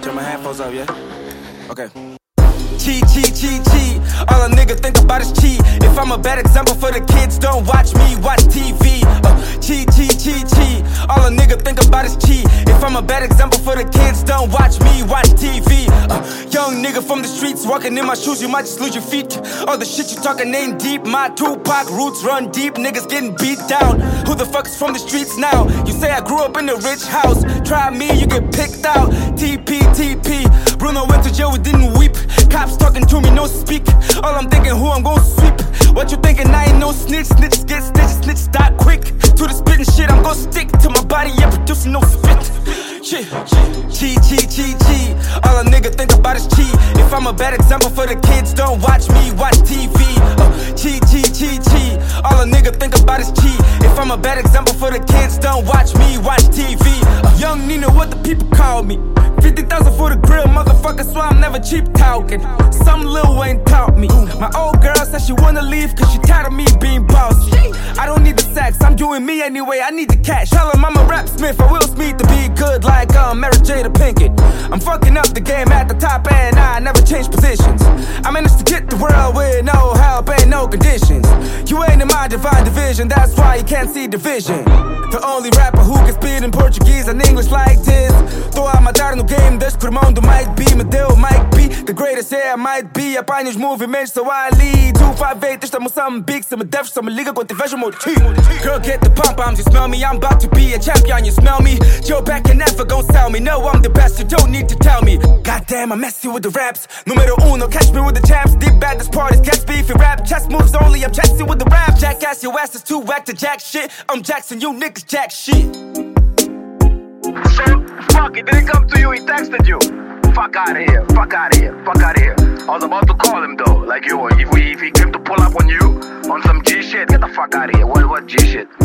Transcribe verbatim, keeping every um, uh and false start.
Turn my headphones up, yeah? Okay. Cheat, cheat, cheat, cheat. All a nigga think about is cheat. If I'm a bad example for the kids, don't watch me, watch T V. Uh, cheat, cheat, cheat, cheat. All a nigga think about is cheat. If I'm a bad example for the kids, don't watch me, watch T V. Uh, young nigga from the streets, walking in my shoes, you might just lose your feet. All the shit you talking ain't deep. My Tupac roots run deep, niggas getting beat down. Who the fuck is from the streets now? You say I grew up in a rich house. Try me, you get picked out. T P, T P. Bruno went to jail, we didn't weep. Cops talking to me, no speak. All I'm thinking, who I'm gon' sweep. What you thinking, I ain't no snitch. Snitches get stitches, snitches die quick. To the spitting shit, I'm gon' stick to my body, yeah, producing no spit. Shit, cheat, cheat, cheat, cheat. All a nigga think about is cheat. If I'm a bad example for the kids, don't watch me, watch T V. Uh, cheat, cheat, cheat, cheat. All a nigga think about is cheat. If I'm a bad example for the kids, don't watch me, watch T V. Uh, young Nina, what the people call me. fifty thousand for the grill, motherfucker, so I'm never cheap talking. Some Lil Wayne taught me. My old girl said she wanna leave cause she tired of me being bossy. I don't need the sex, I'm doing me anyway, I need the cash. Tell him I'm a rap smith, I will Smith to be good like um, Mary Jada Pinkett. I'm fucking up the game at the top and I never change positions. I managed to get the world with no help and no conditions. You ain't in my divine division, that's why you can't see division. The only rapper who can spit in Portuguese and English like this. Tô a matar no game, deixo que o irmão do Mike B me deu o Mike B. The greatest, yeah, I might be. Apanho os movimentos, so I lead. two five eight, esta Moçambique. Se me deves, só me liga quando te vejo meu tio. Girl, get the pom-poms, you smell me. I'm about to be a champion, you smell me. Joe back and never gon' sell me. No, I'm the best, you don't need to tell me. Goddamn, I'm messy with the raps. Numero uno, catch me with the champs. Deep bad, this party's catch beef. Rap, chess moves only, I'm chessy with the rap. Jackass, your ass is too whack to jack shit. I'm Jackson, you niggas jack shit. So, fuck, he didn't come to you, he texted you. Fuck out of here, fuck out of here, fuck out of here. I was about to call him though, like yo, if we if he came to pull up on you on some G shit, get the fuck out of here. What what G shit?